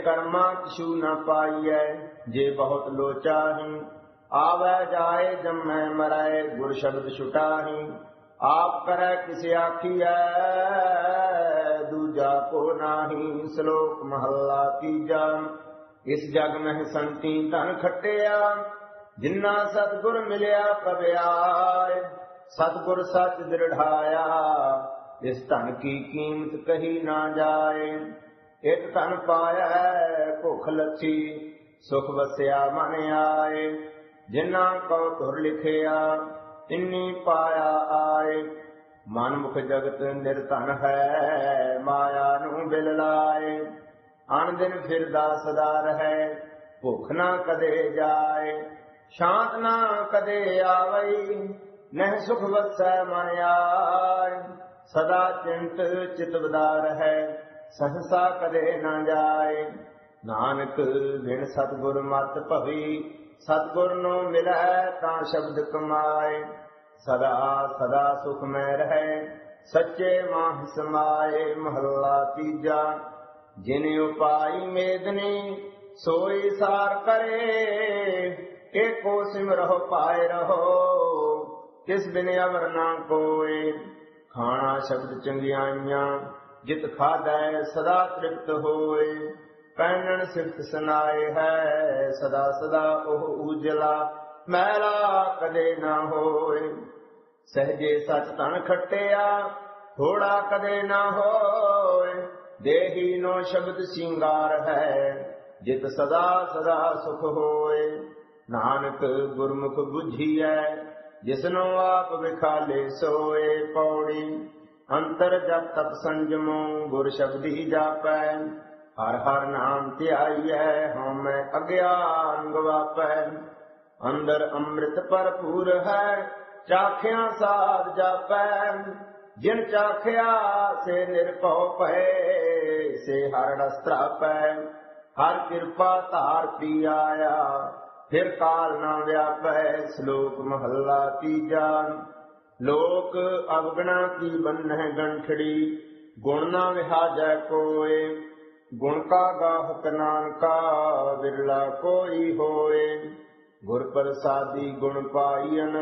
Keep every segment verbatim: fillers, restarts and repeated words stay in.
कर्मा किछु न पाइयै, जे बहुत लोचाही। आवे जाए जम्मै मरै, गुर शब्द छुटाही। आप करे किस आखियै, दूजा को नाही। श्लोक महला तीजा। इस जग में संती धन खटिया, जिन्ना सतगुर मिलिया पविआय। सतगुर सच दृढ़ाया, इस धन की कीमत कही ना जाए। एक धन पाया भुख लथी, सुख वसिया मन आए। जिन्ना को धुर लिखिया, तिन्नी पाया आए। मनमुख जगत निर्धन है, माया नू बिल लाए। अन दिन फिरदा सदा रहे, भुख ना कदे जाए। शांत ना कदे आवई, नह सुख वसै मन आए। सदा चिंत चित बदार है, सहसा कदे न जाए। नानक बिन सतगुर मत भवी, सतगुर नो मिलै तां शब्द कमाए। सदा सदा सुख में रहे, सच्चे माह समाए। महला तीजा। जिन उपाय मेदनी, सोई सार करे। एको सिमरहो पाए रहो, किस बिन अवर ना कोय। खाना शब्द चंगियाइयां, जित खादै सदा तृप्त होए। पैनन सिफत सुनाए है, सदा सदा ओह उजला। मैला कदे ना होए। सहजे सच धन खटिया, थोड़ा कदे ना होए। देही नो शब्द सिंगार है, जित सदा सदा सुख होए। नानक गुरमुख बुझियै, जिसनो आप विखाले सोए। पौड़ी। अंतर जप तप संजमो, गुर शब्दी जापै। हर हर नाम ध्याइयै, हमै अज्ञान गवापै। अंदर अमृत भरपूर है, चाखिया साध जापै। जिन चाखिया से निर्भव भय, से हर रस त्रापै। हर कृपा धार पी आया, फिर काल न व्यापै। श्लोक महला तीजा। लोक अवगुणा की बन्ह गंठड़ी, गुण न विहाजै कोय। गुण का गाहक नानका, विरला कोई होए। गुर प्रसादी गुण पाईन,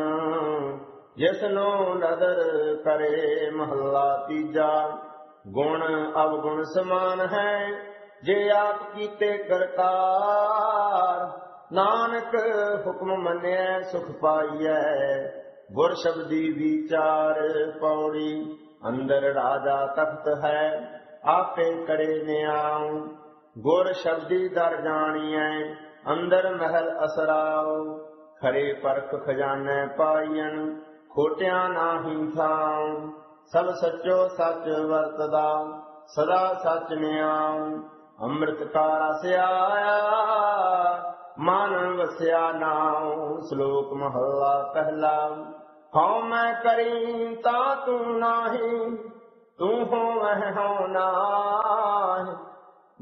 जिसनो नदर करे। महला तीजा। गुण अवगुण समान है, जे आप कीते करतार। नानक हुक्म मन्यै सुख पाइयै, गुर शब्दी विचार। पौड़ी। अंदर राजा तख्त है, आपे करे न्याय। गुर शब्दी दर जानियै, अंदर महल असराओ। खरे परख खजाने पाइयन, खोटिया नाहि थां। सब सचो सच वरतदा, सदा सच न्याय। अमृत का रस आया, मन वसिया नाम। श्लोक महला पहला। हਉ मैं करी ता तू नाही, तू होवै हਉ नाहि।